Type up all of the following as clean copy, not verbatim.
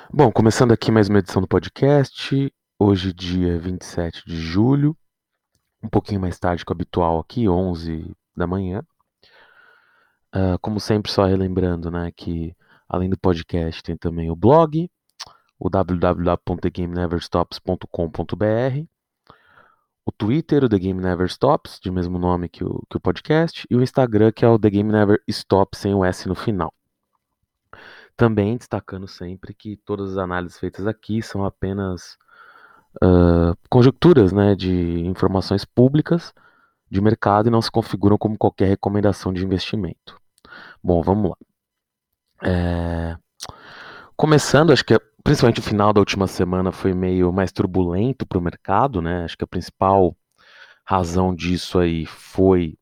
Bom, começando aqui mais uma edição do podcast. Hoje, dia 27 de julho, um pouquinho mais tarde que o habitual aqui, 11 da manhã. Como sempre, só relembrando, né, que além do podcast tem também o blog, o www.thegameneverstops.com.br, o Twitter, o The Game Never Stops, de mesmo nome que o podcast, e o Instagram, que é o The Game Never Stops, sem o S no final. Também destacando sempre que todas as análises feitas aqui são apenas conjecturas, né, de informações públicas de mercado e não se configuram como qualquer recomendação de investimento. Bom, vamos lá. Começando, acho que principalmente o final da última semana foi meio mais turbulento para o mercado, né? Acho que a principal razão disso aí foi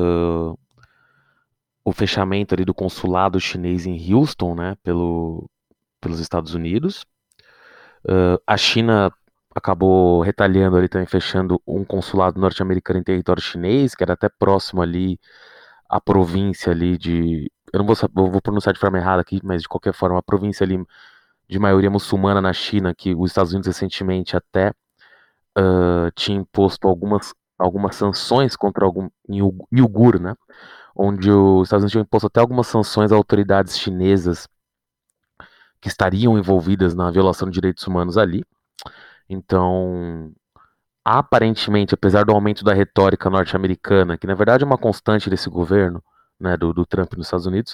o fechamento ali do consulado chinês em Houston, né, pelos Estados Unidos. A China acabou retaliando ali também, fechando um consulado norte-americano em território chinês, que era até próximo ali à província ali de. Eu não vou pronunciar de forma errada aqui, mas de qualquer forma, a província ali de maioria muçulmana na China, que os Estados Unidos recentemente até tinha imposto algumas sanções contra algum em Uigur, né? Onde os Estados Unidos tinham imposto até algumas sanções a autoridades chinesas que estariam envolvidas na violação de direitos humanos ali. Então, aparentemente, apesar do aumento da retórica norte-americana, que na verdade é uma constante desse governo, né, do Trump nos Estados Unidos,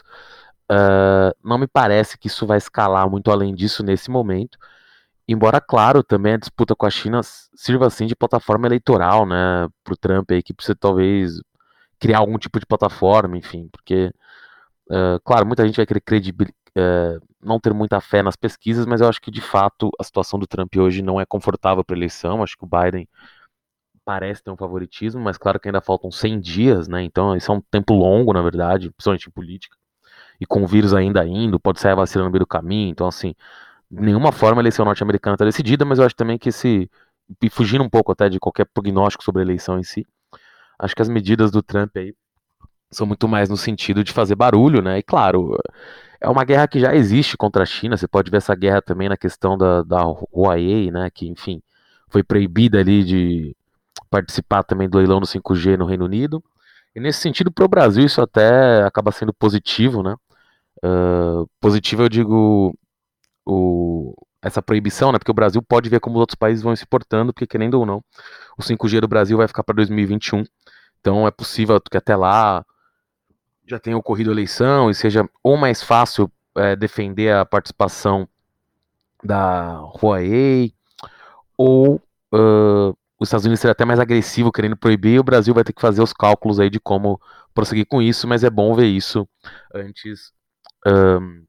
não me parece que isso vai escalar muito além disso nesse momento. Embora, claro, também a disputa com a China sirva assim de plataforma eleitoral, né, para o Trump aí, que precisa talvez criar algum tipo de plataforma, enfim, porque, claro, muita gente vai querer não ter muita fé nas pesquisas, mas eu acho que de fato a situação do Trump hoje não é confortável para a eleição. Acho que o Biden parece ter um favoritismo, mas claro que ainda faltam 100 dias, né? Então isso é um tempo longo, na verdade, principalmente em política. E com o vírus ainda indo, pode sair a vacina no meio do caminho. Então, assim, de nenhuma forma a eleição norte-americana está decidida, mas eu acho também que e fugindo um pouco até de qualquer prognóstico sobre a eleição em si, acho que as medidas do Trump aí são muito mais no sentido de fazer barulho, né? E claro, é uma guerra que já existe contra a China. Você pode ver essa guerra também na questão da Huawei, né? Que, enfim, foi proibida ali de participar também do leilão do 5G no Reino Unido. E nesse sentido, para o Brasil, isso até acaba sendo positivo, né? Positivo, eu digo, essa proibição, né? Porque o Brasil pode ver como os outros países vão se portando, porque querendo ou não, o 5G do Brasil vai ficar para 2021. Então é possível que até lá já tenha ocorrido a eleição e seja ou mais fácil defender a participação da Huawei, ou os Estados Unidos seria até mais agressivo querendo proibir, e o Brasil vai ter que fazer os cálculos aí de como prosseguir com isso, mas é bom ver isso antes ahn,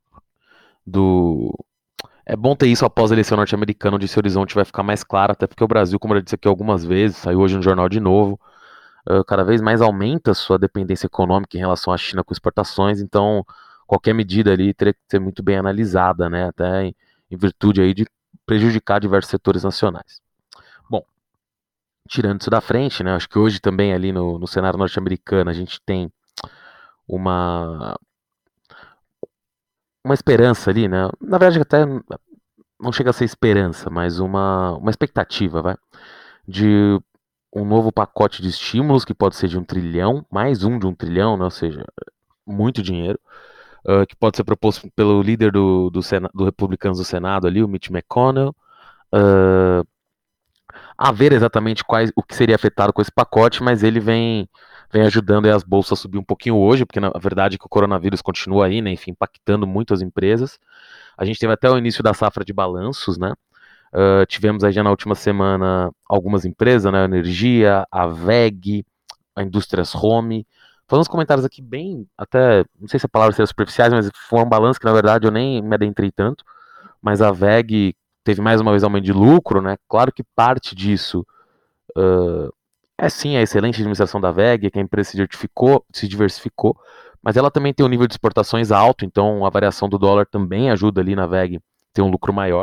do. É bom ter isso após a eleição norte-americana, onde esse horizonte vai ficar mais claro, até porque o Brasil, como eu já disse aqui algumas vezes, saiu hoje no jornal de novo, cada vez mais aumenta a sua dependência econômica em relação à China com exportações, então qualquer medida ali teria que ser muito bem analisada, né, até em virtude aí de prejudicar diversos setores nacionais. Bom, tirando isso da frente, né, acho que hoje também ali no cenário norte-americano a gente tem uma, uma esperança ali, né, na verdade até não chega a ser esperança, mas uma expectativa, vai, de um novo pacote de estímulos que pode ser de 1 trilhão, mais um de 1 trilhão, né, ou seja, muito dinheiro, que pode ser proposto pelo líder do Republicanos do Senado ali, o Mitch McConnell, a ver exatamente o que seria afetado com esse pacote, mas ele vem ajudando as bolsas a subir um pouquinho hoje, porque na verdade que o coronavírus continua aí, né, enfim, impactando muito as empresas. A gente teve até o início da safra de balanços, né? Tivemos aí já na última semana algumas empresas, né? A Energia, a VEG, a Indústrias Home. Fazendo uns comentários aqui bem, até, não sei se a palavra seria superficiais, mas foi um balanço que na verdade eu nem me adentrei tanto. Mas a VEG teve mais uma vez aumento de lucro, né? Claro que parte disso é sim a excelente administração da VEG, que a empresa se diversificou, mas ela também tem um nível de exportações alto, então a variação do dólar também ajuda ali na VEG ter um lucro maior.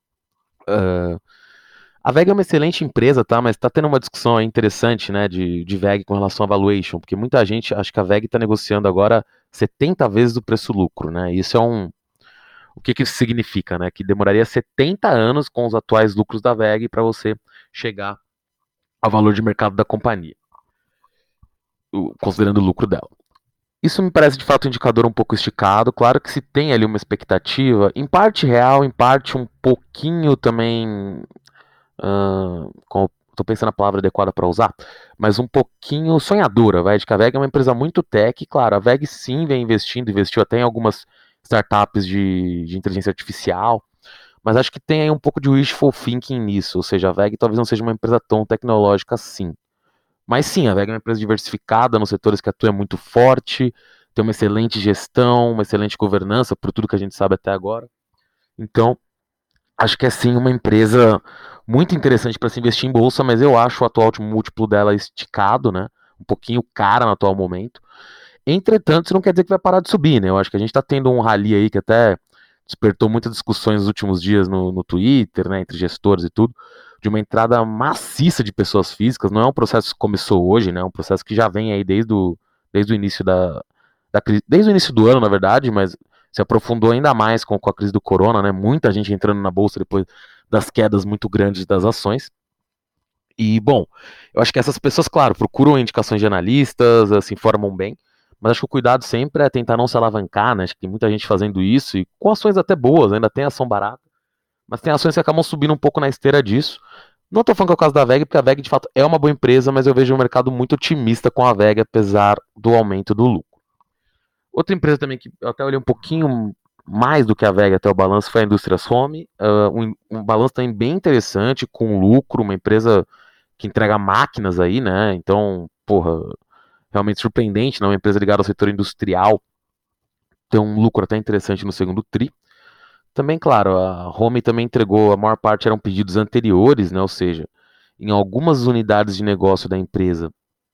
A VEG é uma excelente empresa, tá? Mas tá tendo uma discussão aí interessante, né, de VEG com relação a valuation, porque muita gente acha que a VEG está negociando agora 70 vezes o preço-lucro, né? Isso é que isso significa, né? Que demoraria 70 anos com os atuais lucros da VEG para você chegar ao valor de mercado da companhia, considerando o lucro dela. Isso me parece de fato um indicador um pouco esticado. Claro que se tem ali uma expectativa, em parte real, em parte um pouquinho também. Estou pensando a palavra adequada para usar, mas um pouquinho sonhadora, vai, de que a VEG é uma empresa muito tech. Claro, a VEG sim vem investindo, investiu até em algumas startups de inteligência artificial, mas acho que tem aí um pouco de wishful thinking nisso, ou seja, a VEG talvez não seja uma empresa tão tecnológica assim. Mas sim, a VEG é uma empresa diversificada nos setores que atua muito forte, tem uma excelente gestão, uma excelente governança, por tudo que a gente sabe até agora. Então, acho que é sim uma empresa muito interessante para se investir em bolsa, mas eu acho o atual múltiplo dela esticado, né? Um pouquinho cara no atual momento. Entretanto, isso não quer dizer que vai parar de subir, né? Eu acho que a gente está tendo um rally aí que até despertou muitas discussões nos últimos dias no Twitter, né, entre gestores e tudo, de uma entrada maciça de pessoas físicas. Não é um processo que começou hoje, né? É um processo que já vem aí desde o início da crise, desde o início do ano, na verdade, mas se aprofundou ainda mais com a crise do corona, né? Muita gente entrando na bolsa depois das quedas muito grandes das ações. E, bom, eu acho que essas pessoas, claro, procuram indicações de analistas, se informam bem, mas acho que o cuidado sempre é tentar não se alavancar, né? Acho que tem muita gente fazendo isso, e com ações até boas, ainda tem ação barata, mas tem ações que acabam subindo um pouco na esteira disso. Não estou falando que é o caso da VEG, porque a VEG de fato é uma boa empresa, mas eu vejo um mercado muito otimista com a VEG, apesar do aumento do lucro. Outra empresa também que eu até olhei um pouquinho mais do que a VEG até o balanço foi a Indústrias Home, um balanço também bem interessante, com lucro, uma empresa que entrega máquinas aí, né? Então, porra, realmente surpreendente, né? Uma empresa ligada ao setor industrial ter um lucro até interessante no segundo tri. Também, claro, a Home também entregou, a maior parte eram pedidos anteriores, né? Ou seja, em algumas unidades de negócio da empresa,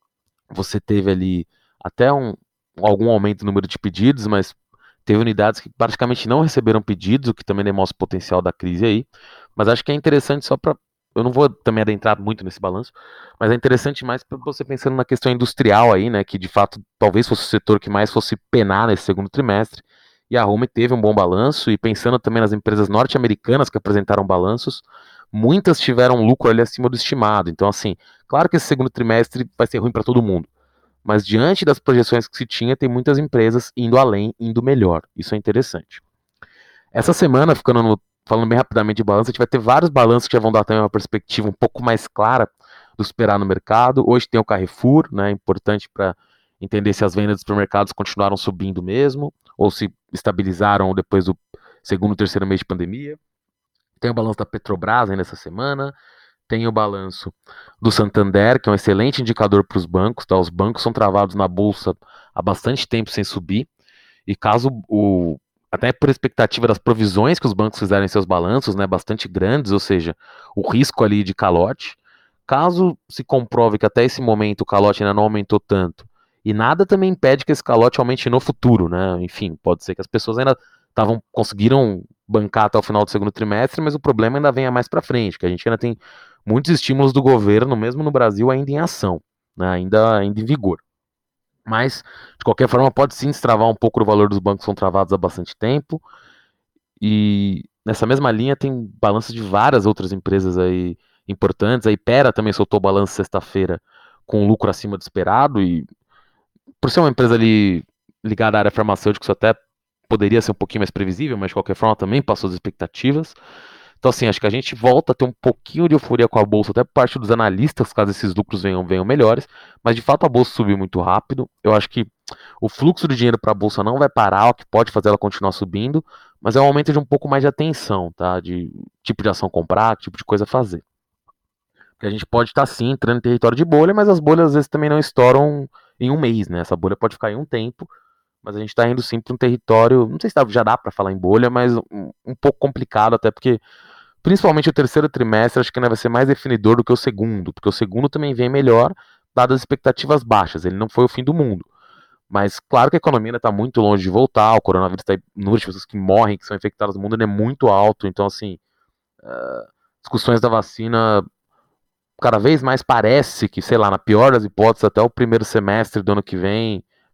você teve ali até algum aumento no número de pedidos, mas teve unidades que praticamente não receberam pedidos, o que também demonstra o potencial da crise aí. Mas acho que é interessante só para. Eu não vou também adentrar muito nesse balanço, mas é interessante mais para você pensando na questão industrial aí, né? Que de fato talvez fosse o setor que mais fosse penar nesse segundo trimestre. E a Home teve um bom balanço, e pensando também nas empresas norte-americanas que apresentaram balanços, muitas tiveram lucro ali acima do estimado. Então, assim, claro que esse segundo trimestre vai ser ruim para todo mundo. Mas diante das projeções que se tinha, tem muitas empresas indo além, indo melhor. Isso é interessante. Essa semana, falando bem rapidamente de balanço, a gente vai ter vários balanços que já vão dar também uma perspectiva um pouco mais clara do esperar no mercado. Hoje tem o Carrefour, né, importante para entender se as vendas dos supermercados continuaram subindo mesmo, ou se estabilizaram depois do segundo, terceiro mês de pandemia. Tem o balanço da Petrobras ainda essa semana. Tem o balanço do Santander, que é um excelente indicador para os bancos. Tá? Os bancos são travados na bolsa há bastante tempo sem subir. E caso até por expectativa das provisões que os bancos fizeram em seus balanços, né, bastante grandes, ou seja, o risco ali de calote, caso se comprove que até esse momento o calote ainda não aumentou tanto, e nada também impede que esse calote aumente no futuro, né? Enfim, pode ser que as pessoas ainda conseguiram bancar até o final do segundo trimestre, mas o problema ainda vem a mais para frente, que a gente ainda tem muitos estímulos do governo, mesmo no Brasil, ainda em ação, né, ainda em vigor. Mas, de qualquer forma, pode sim destravar um pouco o valor dos bancos que são travados há bastante tempo. E nessa mesma linha tem balanços de várias outras empresas aí importantes. A Ipera também soltou balanço sexta-feira com lucro acima do esperado. E por ser uma empresa ali ligada à área farmacêutica, isso até poderia ser um pouquinho mais previsível, mas de qualquer forma também passou as expectativas. Então, assim, acho que a gente volta a ter um pouquinho de euforia com a bolsa, até por parte dos analistas, caso esses lucros venham melhores. Mas de fato a bolsa subiu muito rápido. Eu acho que o fluxo de dinheiro para a bolsa não vai parar, o que pode fazer ela continuar subindo, mas é um aumento de um pouco mais de atenção, tá? De tipo de ação comprar, tipo de coisa fazer. Porque a gente pode estar sim entrando em território de bolha, mas as bolhas às vezes também não estouram em um mês, né? Essa bolha pode ficar em um tempo, mas a gente está indo sim para um território, não sei se já dá para falar em bolha, mas um pouco complicado, até porque principalmente o terceiro trimestre, acho que ainda vai ser mais definidor do que o segundo, porque o segundo também vem melhor, dadas as expectativas baixas. Ele não foi o fim do mundo. Mas claro que a economia ainda está muito longe de voltar, o coronavírus está aí, o número de pessoas que morrem, que são infectadas no mundo ainda é muito alto, então assim, discussões da vacina cada vez mais parece que, sei lá, na pior das hipóteses, até o primeiro semestre do ano que vem,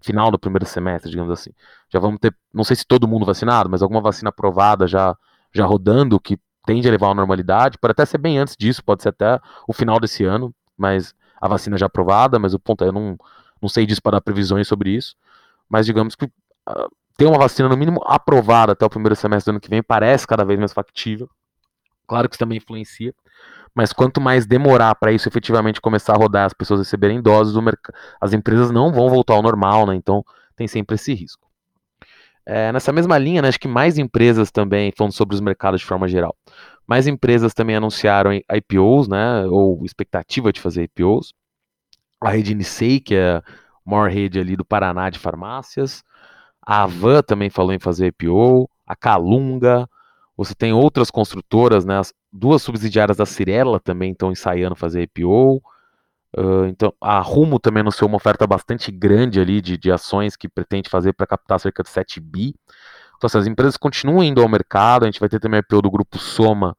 final do primeiro semestre, digamos assim. Já vamos ter, não sei se todo mundo vacinado, mas alguma vacina aprovada já rodando, que tende a levar à normalidade. Pode até ser bem antes disso, pode ser até o final desse ano, mas a vacina já aprovada, mas o ponto é, eu não sei disso para dar previsões sobre isso. Mas digamos que ter uma vacina no mínimo aprovada até o primeiro semestre do ano que vem parece cada vez mais factível. Claro que isso também influencia, mas quanto mais demorar para isso efetivamente começar a rodar, as pessoas receberem doses, as empresas não vão voltar ao normal, né? Então tem sempre esse risco. Nessa mesma linha, né, acho que mais empresas também, falando sobre os mercados de forma geral, mais empresas também anunciaram IPOs, né, ou expectativa de fazer IPOs. A rede Nissei, que é a maior rede ali do Paraná de farmácias. A Avan também falou em fazer IPO. A Calunga. Você tem outras construtoras, né? As duas subsidiárias da Cirela também estão ensaiando fazer IPO. Então, a Rumo também anunciou uma oferta bastante grande ali de ações que pretende fazer para captar cerca de 7 bi. Então, assim, as empresas continuam indo ao mercado. A gente vai ter também IPO do grupo Soma,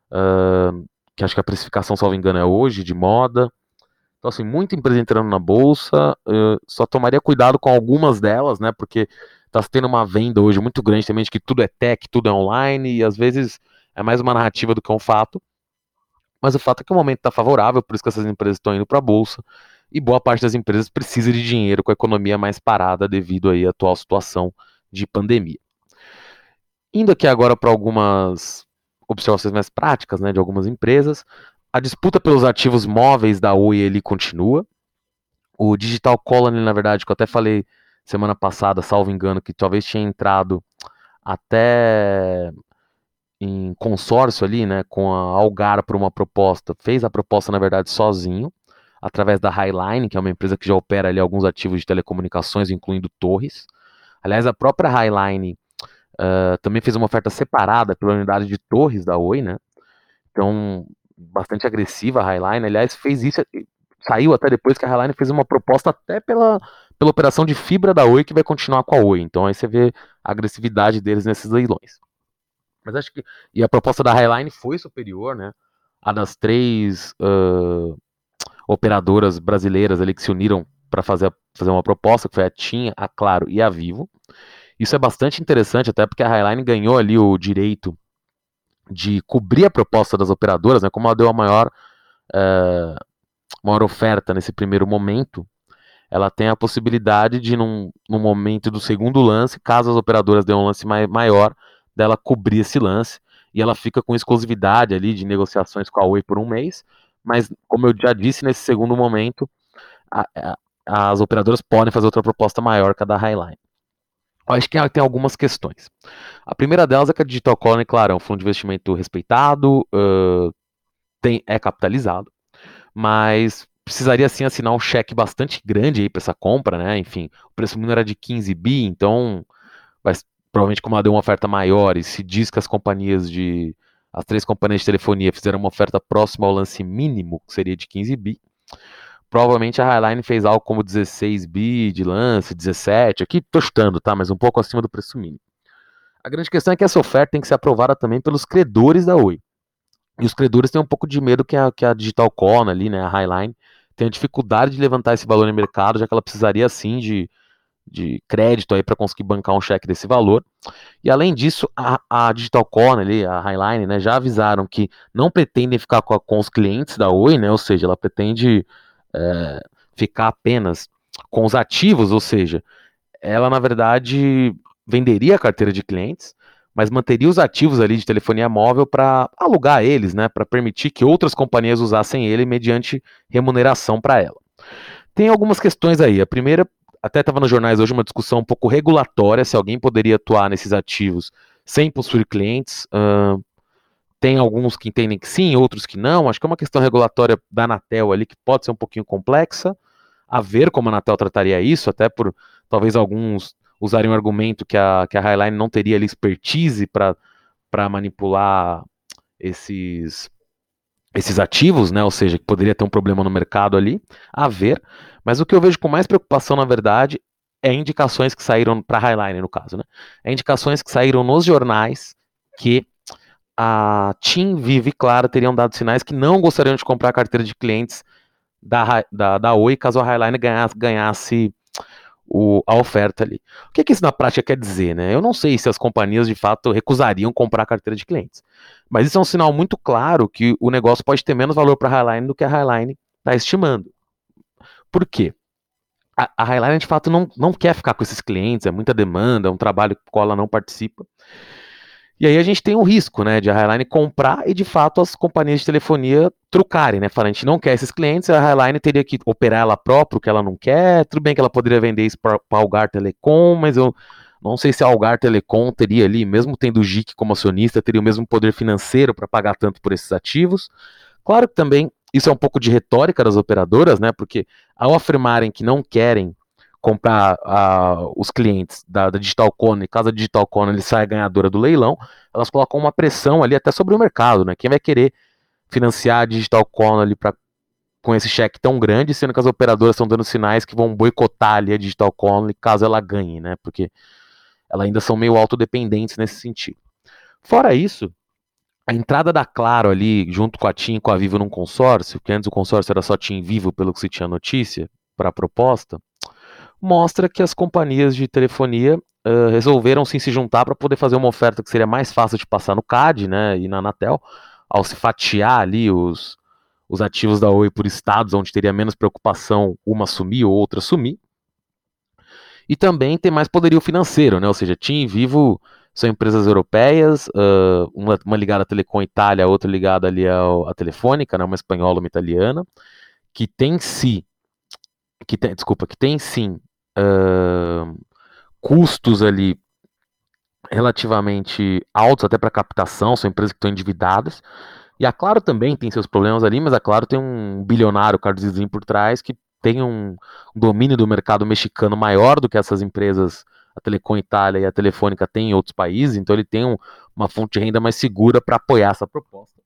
que acho que a precificação, salvo engano, é hoje, de moda. Então, assim, muita empresa entrando na bolsa, só tomaria cuidado com algumas delas, né? Porque está tendo uma venda hoje muito grande também de que tudo é tech, tudo é online, e às vezes é mais uma narrativa do que um fato. Mas o fato é que o momento está favorável, por isso que essas empresas estão indo para a bolsa, e boa parte das empresas precisa de dinheiro com a economia mais parada devido aí à atual situação de pandemia. Indo aqui agora para algumas observações mais práticas, né, de algumas empresas, a disputa pelos ativos móveis da Oi ele continua. O Digital Colony, na verdade, que eu até falei semana passada, salvo engano, que talvez tinha entrado até em consórcio ali, né, com a Algar por uma proposta, fez a proposta, na verdade, sozinho, através da Highline, que é uma empresa que já opera ali alguns ativos de telecomunicações, incluindo torres. Aliás, a própria Highline também fez uma oferta separada pela unidade de torres da Oi, né? Então, bastante agressiva a Highline. Aliás, fez isso, saiu até depois que a Highline fez uma proposta até pela operação de fibra da Oi, que vai continuar com a Oi. Então aí você vê a agressividade deles nesses leilões. Mas acho que. E a proposta da Highline foi superior, né? A das três operadoras brasileiras ali que se uniram para fazer uma proposta, que foi a TIM, a Claro e a Vivo. Isso é bastante interessante, até porque a Highline ganhou ali o direito de cobrir a proposta das operadoras, né? Como ela deu a maior oferta nesse primeiro momento, ela tem a possibilidade de, num momento do segundo lance, caso as operadoras dêem um lance maior, dela cobrir esse lance, e ela fica com exclusividade ali de negociações com a Oi por um mês, mas, como eu já disse, nesse segundo momento, as operadoras podem fazer outra proposta maior que a da Highline. Eu acho que tem algumas questões. A primeira delas é que a Digital Colony, claro, é um fundo de investimento respeitado, é capitalizado, mas precisaria sim assinar um cheque bastante grande aí para essa compra, né? Enfim, o preço mínimo era de 15 bi, então provavelmente como ela deu uma oferta maior e se diz que as três companhias de telefonia fizeram uma oferta próxima ao lance mínimo, que seria de 15 bi, provavelmente a Highline fez algo como 16 bi de lance, 17, aqui tô chutando, tá? Mas um pouco acima do preço mínimo. A grande questão é que essa oferta tem que ser aprovada também pelos credores da Oi. E os credores têm um pouco de medo que a Digital Con ali, né, a Highline, tenha dificuldade de levantar esse valor no mercado, já que ela precisaria sim de crédito aí para conseguir bancar um cheque desse valor. E além disso, a Digital Con ali, a Highline, né, já avisaram que não pretendem ficar com os clientes da Oi, né, ou seja, ela pretende ficar apenas com os ativos, ou seja, ela na verdade venderia a carteira de clientes, mas manteria os ativos ali de telefonia móvel para alugar eles, né, para permitir que outras companhias usassem ele mediante remuneração para ela. Tem algumas questões aí. A primeira, até estava nos jornais hoje uma discussão um pouco regulatória, se alguém poderia atuar nesses ativos sem possuir clientes. Tem alguns que entendem que sim, outros que não. Acho que é uma questão regulatória da Anatel ali que pode ser um pouquinho complexa. A ver como a Anatel trataria isso, até por talvez alguns usarem o argumento que a Highline não teria ali expertise para manipular esses ativos, né? Ou seja, que poderia ter um problema no mercado ali, a ver. Mas o que eu vejo com mais preocupação, na verdade, é indicações que saíram para a Highline, no caso, né? É indicações que saíram nos jornais que a TIM, Vivo e Claro teriam dado sinais que não gostariam de comprar a carteira de clientes da Oi caso a Highline ganhasse a oferta ali. O que isso na prática quer dizer, né? Eu não sei se as companhias de fato recusariam comprar a carteira de clientes, mas isso é um sinal muito claro que o negócio pode ter menos valor para a Highline do que a Highline está estimando. Por quê? A Highline de fato não quer ficar com esses clientes, é muita demanda, é um trabalho com o qual ela não participa. E aí a gente tem o risco, né, de a Highline comprar e de fato as companhias de telefonia trucarem, né, falando, a gente não quer esses clientes, a Highline teria que operar ela própria, o que ela não quer, tudo bem que ela poderia vender isso para a Algar Telecom, mas eu não sei se a Algar Telecom teria ali, mesmo tendo o GIC como acionista, teria o mesmo poder financeiro para pagar tanto por esses ativos. Claro que também isso é um pouco de retórica das operadoras, né, porque ao afirmarem que não querem comprar os clientes da Digital Cone, caso a Digital Cone ele saia ganhadora do leilão, elas colocam uma pressão ali até sobre o mercado, né? Quem vai querer financiar a Digital Cone ali com esse cheque tão grande, sendo que as operadoras estão dando sinais que vão boicotar ali a Digital Cone caso ela ganhe, né? Porque elas ainda são meio autodependentes nesse sentido. Fora isso, a entrada da Claro ali, junto com a TIM e com a Vivo num consórcio, que antes o consórcio era só TIM e Vivo, pelo que se tinha notícia, para a proposta, mostra que as companhias de telefonia resolveram sim se juntar para poder fazer uma oferta que seria mais fácil de passar no CAD, né, e na Anatel, ao se fatiar ali os ativos da Oi por estados, onde teria menos preocupação uma sumir ou outra sumir, e também ter mais poderio financeiro, né, ou seja, TIM e Vivo são empresas europeias, uma ligada à Telecom Itália, a outra ligada ali à Telefônica, né, uma espanhola, uma italiana, que tem sim, que tem sim custos ali relativamente altos até para captação, são empresas que estão endividadas. E a Claro também tem seus problemas ali, mas a Claro tem um bilionário, Carlos Slim, por trás, que tem um domínio do mercado mexicano maior do que essas empresas, a Telecom Itália e a Telefônica têm em outros países, então ele tem uma fonte de renda mais segura para apoiar essa proposta.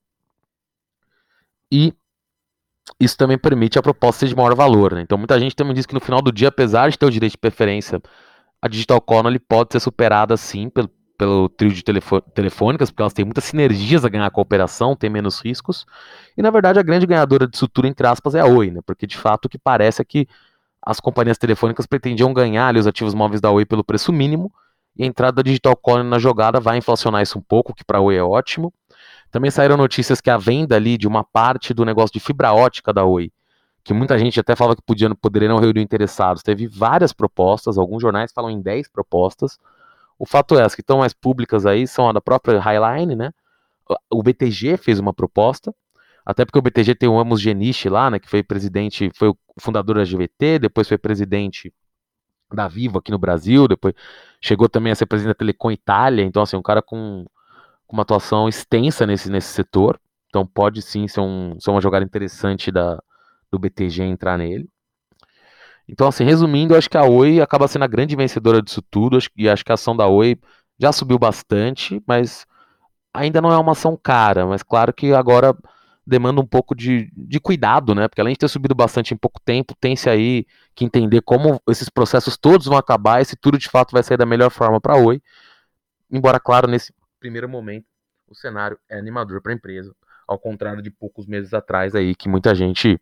E isso também permite a proposta ser de maior valor, né? Então muita gente também diz que no final do dia, apesar de ter o direito de preferência, a Digital Connolly pode ser superada sim pelo trio de telefônicas, porque elas têm muitas sinergias a ganhar com a operação, tem menos riscos. E na verdade a grande ganhadora disso tudo, entre aspas, é a Oi, né? Porque de fato o que parece é que as companhias telefônicas pretendiam ganhar ali os ativos móveis da Oi pelo preço mínimo, e a entrada da Digital Connolly na jogada vai inflacionar isso um pouco, que para a Oi é ótimo. Também saíram notícias que a venda ali de uma parte do negócio de fibra ótica da Oi, que muita gente até falava que poderiam reunir interessados. Teve várias propostas, alguns jornais falam em 10 propostas. O fato é, as que estão mais públicas aí são a da própria Highline, né? O BTG fez uma proposta, até porque o BTG tem o Amos Geniche lá, né? Que foi presidente, foi o fundador da GVT, depois foi presidente da Vivo aqui no Brasil, depois chegou também a ser presidente da Telecom Itália, então assim, um cara com uma atuação extensa nesse setor, então pode sim ser uma jogada interessante do BTG entrar nele. Então, assim, resumindo, eu acho que a Oi acaba sendo a grande vencedora disso tudo, e acho que a ação da Oi já subiu bastante, mas ainda não é uma ação cara, mas claro que agora demanda um pouco de cuidado, né? Porque além de ter subido bastante em pouco tempo, tem-se aí que entender como esses processos todos vão acabar e se tudo de fato vai sair da melhor forma para a Oi, embora, claro, nesse primeiro momento o cenário é animador para a empresa, ao contrário de poucos meses atrás aí, que muita gente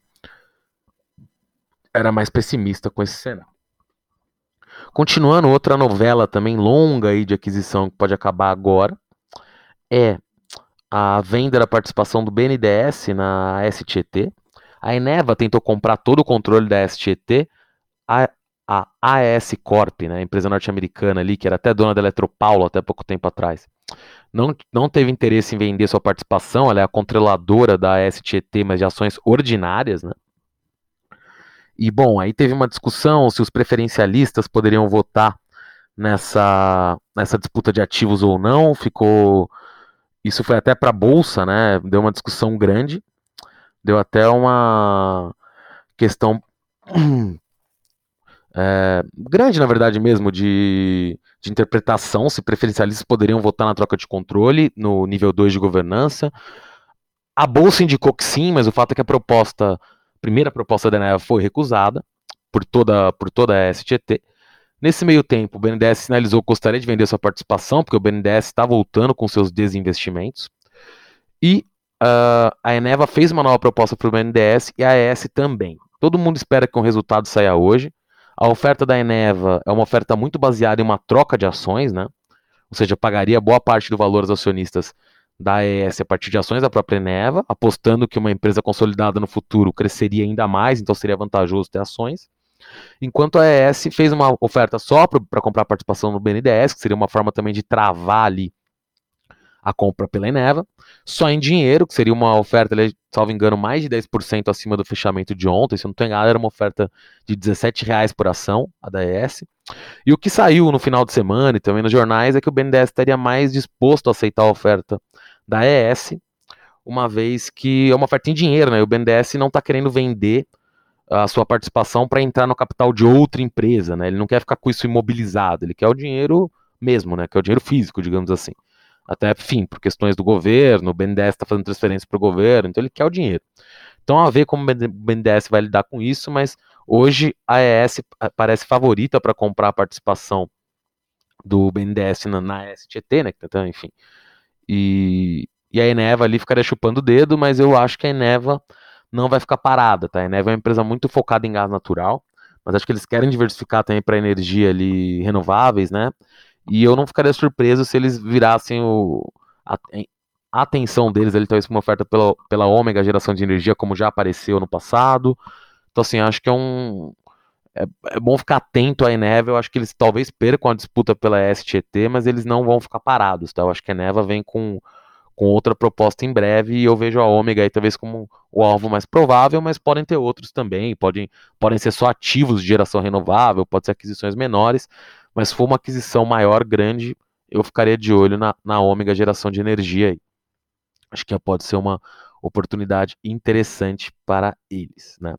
era mais pessimista com esse cenário. Continuando, outra novela também longa aí de aquisição que pode acabar agora é a venda da participação do BNDES na STT. A Eneva tentou comprar todo o controle da STT, a AES Corp, né, a empresa norte-americana ali, que era até dona da Eletropaulo até pouco tempo atrás, não teve interesse em vender sua participação, ela é a controladora da STT, mas de ações ordinárias, né? E bom, aí teve uma discussão se os preferencialistas poderiam votar nessa disputa de ativos ou não. Isso foi até para a bolsa, né? Deu uma discussão grande, deu até uma questão grande, na verdade mesmo, de interpretação, se preferencialistas poderiam votar na troca de controle no nível 2 de governança. A bolsa indicou que sim, mas o fato é que a primeira proposta da Eneva foi recusada por toda a STT. Nesse meio tempo, o BNDES sinalizou que gostaria de vender sua participação, porque o BNDES está voltando com seus desinvestimentos. E a Eneva fez uma nova proposta para o BNDES e a AES também. Todo mundo espera que o resultado saia hoje. A oferta da Eneva é uma oferta muito baseada em uma troca de ações, né? Ou seja, pagaria boa parte do valor aos acionistas da AES a partir de ações da própria Eneva, apostando que uma empresa consolidada no futuro cresceria ainda mais, então seria vantajoso ter ações. Enquanto a AES fez uma oferta só para comprar participação no BNDES, que seria uma forma também de travar ali a compra pela Eneva, só em dinheiro, que seria uma oferta, salvo engano, mais de 10% acima do fechamento de ontem, se eu não estou enganado, era uma oferta de R$ 17 por ação, a da AES. E o que saiu no final de semana e também nos jornais é que o BNDES estaria mais disposto a aceitar a oferta da AES, uma vez que é uma oferta em dinheiro, né? E o BNDES não está querendo vender a sua participação para entrar no capital de outra empresa, né? Ele não quer ficar com isso imobilizado, ele quer o dinheiro mesmo, né? Que é o dinheiro físico, digamos assim. Até, enfim, por questões do governo, o BNDES está fazendo transferência para o governo, então ele quer o dinheiro. Então, a ver como o BNDES vai lidar com isso, mas hoje a AES parece favorita para comprar a participação do BNDES na STT, né? Então, enfim. E a Eneva ali ficaria chupando o dedo, mas eu acho que a Eneva não vai ficar parada, tá? A Eneva é uma empresa muito focada em gás natural, mas acho que eles querem diversificar também para energia ali renováveis, né? E eu não ficaria surpreso se eles virassem a atenção deles ali, talvez, para uma oferta pela Ômega Geração de Energia, como já apareceu no passado. Então, assim, acho que é bom ficar atento à Eneva. Eu acho que eles talvez percam a disputa pela STT, mas eles não vão ficar parados, tá? Eu acho que a Eneva vem com outra proposta em breve e eu vejo a Ômega aí talvez como o alvo mais provável, mas podem ter outros também, podem ser só ativos de geração renovável, pode ser aquisições menores, mas se for uma aquisição maior, grande, eu ficaria de olho na Ômega Geração de Energia aí. Acho que pode ser uma oportunidade interessante para eles, né?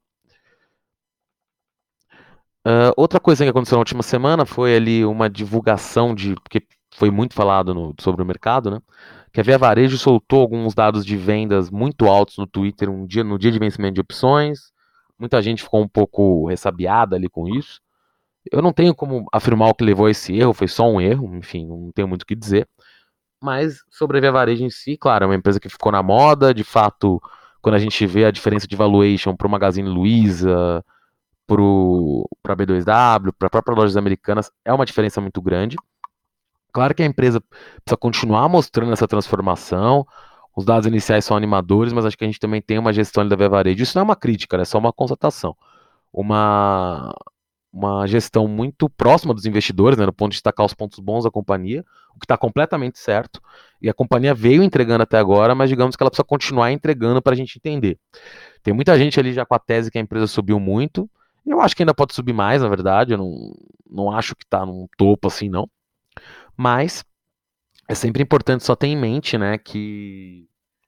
Outra coisa que aconteceu na última semana foi ali uma divulgação porque foi muito falado sobre o mercado, né? Que a Via Varejo soltou alguns dados de vendas muito altos no Twitter no dia de vencimento de opções. Muita gente ficou um pouco ressabiada ali com isso. Eu não tenho como afirmar o que levou a esse erro, foi só um erro, enfim, não tenho muito o que dizer. Mas sobre a Via Varejo em si, claro, é uma empresa que ficou na moda, de fato, quando a gente vê a diferença de valuation para o Magazine Luiza, para a B2W, para a própria Lojas Americanas, é uma diferença muito grande. Claro que a empresa precisa continuar mostrando essa transformação. Os dados iniciais são animadores, mas acho que a gente também tem uma gestão da Via Varejo. Isso não é uma crítica, né? É só uma constatação. Uma, uma gestão muito próxima dos investidores, né, no ponto de destacar os pontos bons da companhia, o que está completamente certo. E a companhia veio entregando até agora, mas digamos que ela precisa continuar entregando para a gente entender. Tem muita gente ali já com a tese que a empresa subiu muito. Eu acho que ainda pode subir mais, na verdade. Eu não acho que está num topo assim, não. Mas é sempre importante só ter em mente, né, que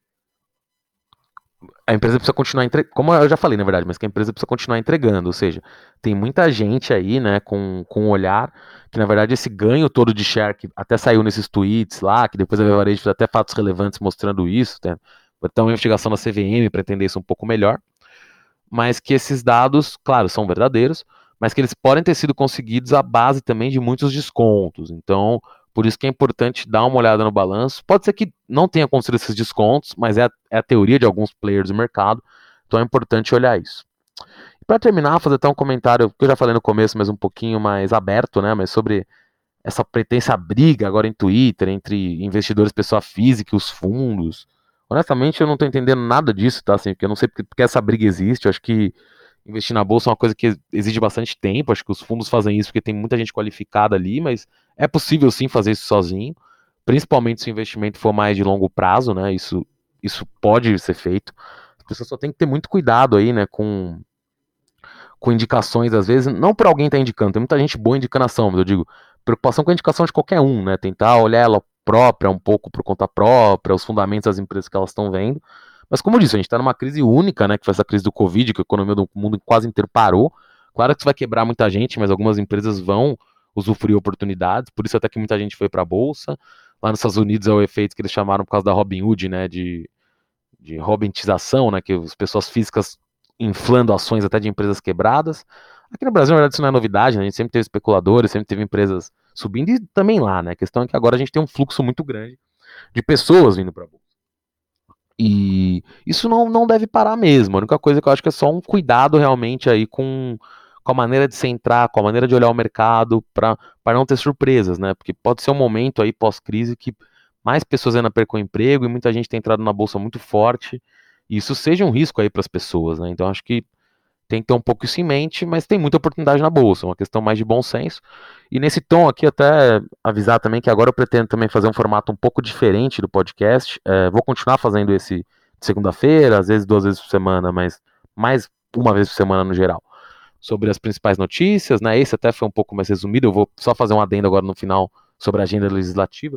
a empresa precisa continuar entregando, como eu já falei, na verdade, mas que a empresa precisa continuar entregando, ou seja, tem muita gente aí, né, com um olhar, que na verdade esse ganho todo de share, que até saiu nesses tweets lá, que depois a Via Varejo fez até fatos relevantes mostrando isso, né, então uma investigação da CVM para entender isso um pouco melhor, mas que esses dados, claro, são verdadeiros, mas que eles podem ter sido conseguidos à base também de muitos descontos. Então, por isso que é importante dar uma olhada no balanço. Pode ser que não tenha acontecido esses descontos, mas é a teoria de alguns players do mercado, então é importante olhar isso. Para terminar, fazer até um comentário que eu já falei no começo, mas um pouquinho mais aberto, né? Mas sobre essa pretensa briga agora em Twitter entre investidores, pessoa física e os fundos. Honestamente, eu não tô entendendo nada disso, tá? Assim, porque eu não sei porque essa briga existe. Eu acho que investir na bolsa é uma coisa que exige bastante tempo. Acho que os fundos fazem isso porque tem muita gente qualificada ali, mas é possível sim fazer isso sozinho, principalmente se o investimento for mais de longo prazo, né? Isso pode ser feito. As pessoas só têm que ter muito cuidado aí, né, com indicações, às vezes, não por alguém estar indicando, tem muita gente boa indicando ação, mas eu digo, preocupação com a indicação de qualquer um, né? Tentar olhar ela própria, um pouco por conta própria, os fundamentos das empresas que elas estão vendo. Mas como eu disse, a gente está numa crise única, né? Que foi essa crise do Covid, que a economia do mundo quase inteiro parou. Claro que isso vai quebrar muita gente, mas algumas empresas vão usufruir oportunidades, por isso até que muita gente foi para a Bolsa. Lá nos Estados Unidos é o efeito que eles chamaram por causa da Robin Hood, né? De robintização, né? Que as pessoas físicas inflando ações até de empresas quebradas. Aqui no Brasil, na verdade, isso não é novidade, né? A gente sempre teve especuladores, sempre teve empresas subindo e também lá, né? A questão é que agora a gente tem um fluxo muito grande de pessoas vindo para a bolsa. E isso não deve parar mesmo. A única coisa que eu acho que é só um cuidado realmente aí com com a maneira de se entrar, com a maneira de olhar o mercado, para não ter surpresas, né? Porque pode ser um momento aí pós-crise que mais pessoas ainda percam o emprego e muita gente tem entrado na bolsa muito forte, e isso seja um risco aí para as pessoas, né? Então acho que tem que ter um pouco isso em mente, mas tem muita oportunidade na bolsa, uma questão mais de bom senso. E nesse tom aqui, até avisar também que agora eu pretendo também fazer um formato um pouco diferente do podcast. Vou continuar fazendo esse de segunda-feira, às vezes 2 vezes por semana, mas mais uma vez por semana no geral, sobre as principais notícias, né? Esse até foi um pouco mais resumido, eu vou só fazer um adendo agora no final sobre a agenda legislativa,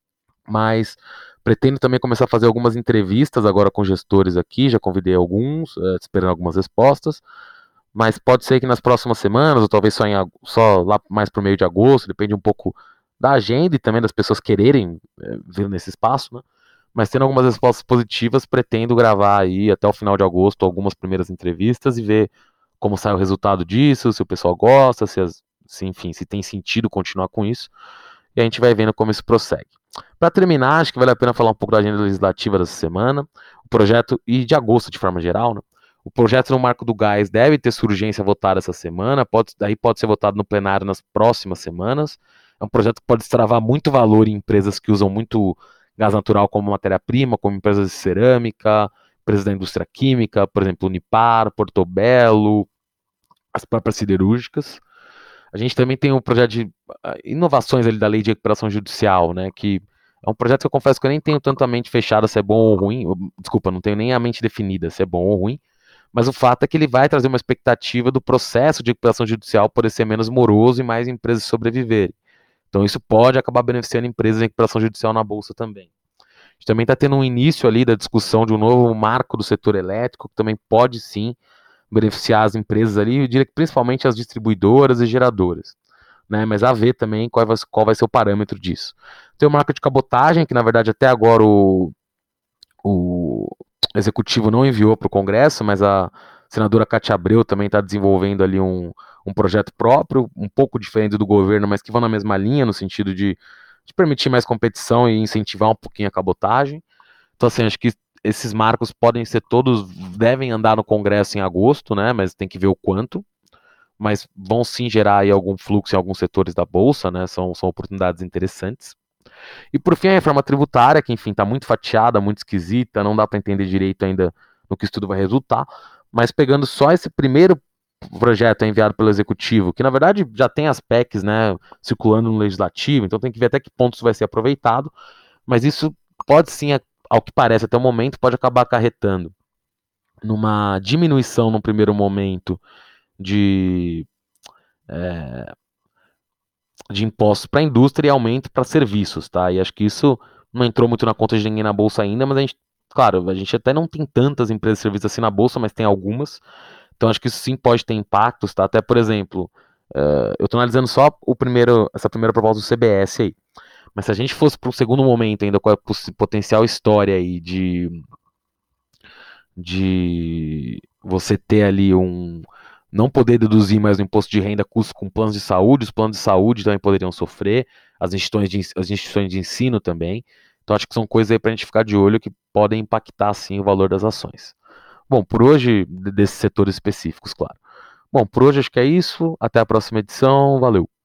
mas pretendo também começar a fazer algumas entrevistas agora com gestores aqui, já convidei alguns, esperando algumas respostas, mas pode ser que nas próximas semanas, ou talvez só lá mais pro meio de agosto, depende um pouco da agenda e também das pessoas quererem vir nesse espaço, né? Mas tendo algumas respostas positivas, pretendo gravar aí até o final de agosto algumas primeiras entrevistas e ver como sai o resultado disso, se o pessoal gosta, enfim, se tem sentido continuar com isso, e a gente vai vendo como isso prossegue. Para terminar, acho que vale a pena falar um pouco da agenda legislativa dessa semana, o projeto, e de agosto de forma geral, né? O projeto no marco do gás deve ter sua urgência votada essa semana, daí pode ser votado no plenário nas próximas semanas. É um projeto que pode destravar muito valor em empresas que usam muito gás natural como matéria-prima, como empresas de cerâmica, empresas da indústria química, por exemplo, Unipar, Portobello, as próprias siderúrgicas. A gente também tem um projeto de inovações ali da lei de recuperação judicial, né, que é um projeto que eu confesso que eu nem tenho tanto a mente fechada se é bom ou ruim, desculpa, não tenho nem a mente definida se é bom ou ruim, mas o fato é que ele vai trazer uma expectativa do processo de recuperação judicial poder ser menos moroso e mais empresas sobreviverem. Então isso pode acabar beneficiando empresas em recuperação judicial na Bolsa também. A gente também está tendo um início ali da discussão de um novo marco do setor elétrico, que também pode sim beneficiar as empresas ali, eu diria que principalmente as distribuidoras e geradoras, né? Mas a ver também qual vai ser o parâmetro disso. Tem o marco de cabotagem, que na verdade até agora o executivo não enviou para o Congresso, mas a senadora Cátia Abreu também está desenvolvendo ali um projeto próprio, um pouco diferente do governo, mas que vão na mesma linha, no sentido de permitir mais competição e incentivar um pouquinho a cabotagem. Então, assim, acho que esses marcos podem ser todos, devem andar no Congresso em agosto, né? Mas tem que ver o quanto. Mas vão sim gerar aí algum fluxo em alguns setores da Bolsa, né? São oportunidades interessantes. E por fim, a reforma tributária, que enfim está muito fatiada, muito esquisita, não dá para entender direito ainda no que isso tudo vai resultar. Mas pegando só esse primeiro projeto enviado pelo Executivo, que na verdade já tem as PECs, né, circulando no Legislativo, então tem que ver até que ponto isso vai ser aproveitado. Mas isso pode sim, ao que parece até o momento, pode acabar acarretando numa diminuição no primeiro momento de, é, de impostos para a indústria e aumento para serviços, tá? E acho que isso não entrou muito na conta de ninguém na bolsa ainda, mas a gente, claro, a gente até não tem tantas empresas de serviços assim na bolsa, mas tem algumas. Então acho que isso sim pode ter impactos, tá? Até por exemplo, eu estou analisando só essa primeira proposta do CBS aí. Mas se a gente fosse para um segundo momento ainda com a potencial história aí de você ter ali não poder deduzir mais o imposto de renda custo com planos de saúde, os planos de saúde também poderiam sofrer, as instituições de ensino também. Então acho que são coisas aí para a gente ficar de olho que podem impactar sim o valor das ações. Bom, por hoje, desses setores específicos, claro. Bom, por hoje acho que é isso. Até a próxima edição. Valeu!